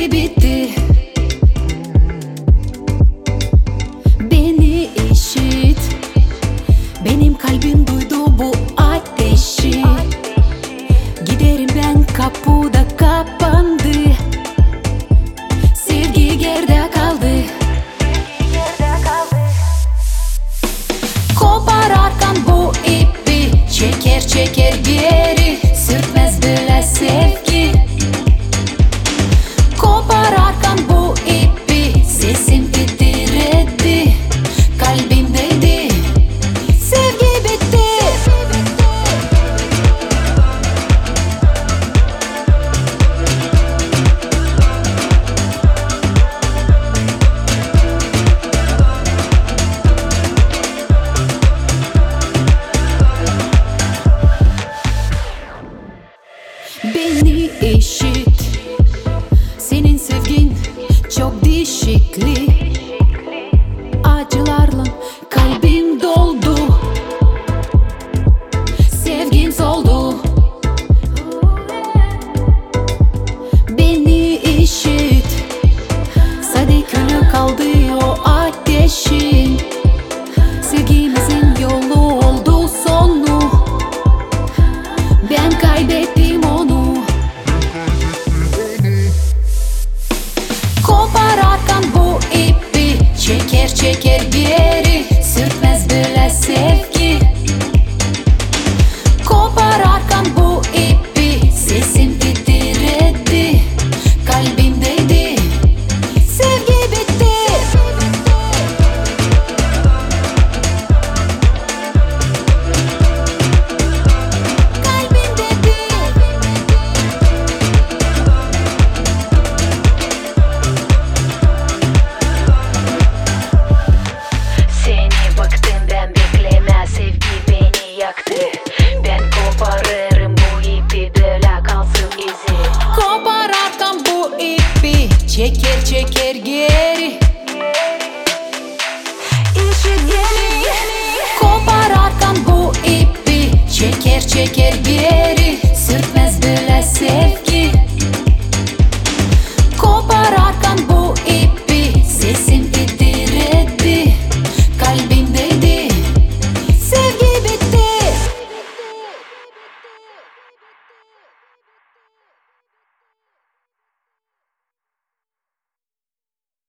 Sevgi bitti. Beni işit. Benim kalbim duydu bu ateşi. Giderim ben, kapıda kapandı. Sevgi geride kaldı. Kopararken bu ipi, çeker çeker geri, sürtmez bile sevgi. Kopararken bu ipi, sesim titredi, kalbim dedi, sevgi bitti. Beni eşit. Senin sevgin çok değişikli. Acılarla kalbim doldu. Sevgim soldu. Beni eşit. Sade külü kaldı o ateşin. Sevgimizin yolu oldu sonu. Ben kaybettim onu. Kopararken bu ipi, çeker çeker geri, sürtmez bile sevgi. Kopararken bu ipi, sesim titredi, kalbim dedi, sevgi bitti. Kalbim dedi. Seni baktığımdan bekleme, sevgi beni yaktı. Ben koparırım bu ipi, böyle kalsın izi. Kopararken bu ipi, çeker çeker geri.